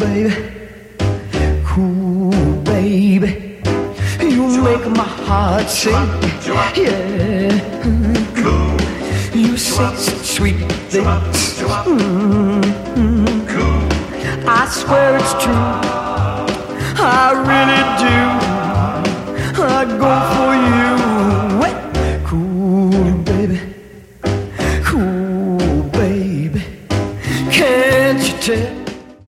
baby, cool, baby. You make my heart sing, yeah. You say such sweet things. I swear it's true, I really do. I go for you.